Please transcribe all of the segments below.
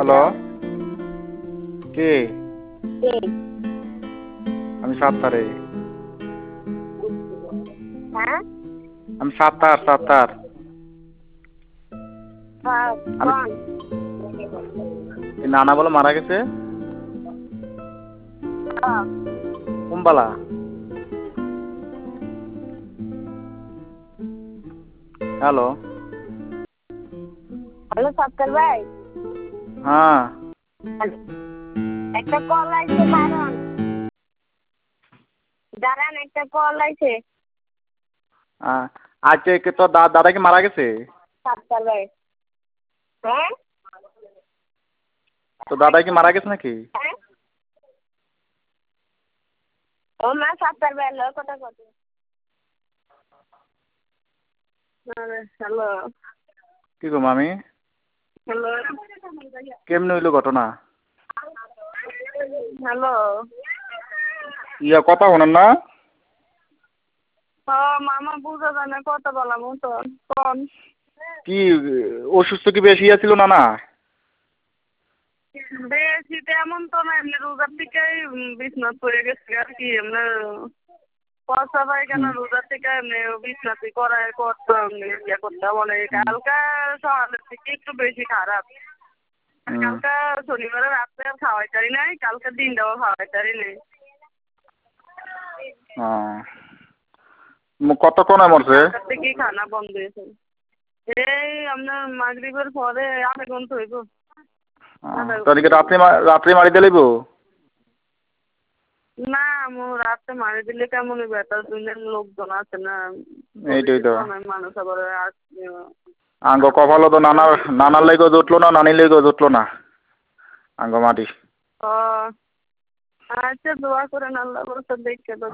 Hello, কে? কে? আমি সাত্তারে। হ্যাঁ? আমি সাত্তার। আমি কোন? এই নানা বলে মারা গেছে কুম্বালা। হ্যালো। হ্যালো সত্তর ভাই, হ্যাঁ। একটা কল আইছে, দাঁড়ান একটা কল আইছে। আজকে তোর দাদা কি মারা গেছে? সত্তর ভাই, হ্যাঁ তো দাদা কি মারা গেছে নাকি? হ্যাঁ, ও মা সত্তর ভাই লো কথা কত। হ্যালো কি গো মামি? হ্যালো কেমনে হইলো ঘটনা? হ্যালো, কথা শোনেন না? ও মামা বুঝা যায় না কথা বলা মতো। কোন? কি অসুস্থ কি বেশি আছিল না? না বেশি তেমন তো না, এমনি রোজার থেকেই বিছনাথ পড়ে গেছে আর কি। এমনি পয়সা পাই কেন রোজার থেকে এমনি বিছনাথি করায় করতাম, ইয়ে করতাম অনেক। কালকা সকালের থেকে একটু বেশি খারাপ। কালকা শনিবারের রাত্রে আর খাওয়াই তারি নাই, কালকে দিনটাও খাওয়াই তারি নাই। কতক্ষণে মরছে? কালকার থেকেই খানা বন্ধ হয়েছে। এই আপনার মাগরিবের পরে আধা ঘন্টা হইব। তাদেরকে রাত্রে মারি দিলেইব? না রাতে মারি দিলে কেমন বেটার দুনিয়ার লোকজন আছে না, এইটাই তো মানুষ আবার আসছে। আঙ্গ কপালও তো নানার লেগেও জুটলো না, নানির লেগেও জুটলো না আঙ্গ মাটি। ও আচ্ছা, দোয়া করেন আল্লাহ বলতে দেখে তো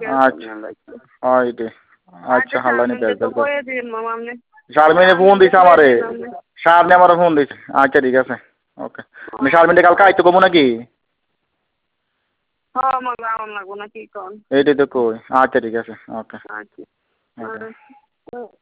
আচ্ছা হাল্লানি তো কয়ে দিন মামা আপনি। শারমিনে ফোন দিছে আমারে। শারমিনে আমার ফোন দিছে। আচ্ছা ঠিক আছে, ওকে। আমি শারমিনে কালকে আইতে কমু নাকি? হ্যাঁ আমার যাওয়ার লাগবো না কি কন। এইটাই তো কই। আচ্ছা ঠিক আছে, ওকে। আচ্ছা।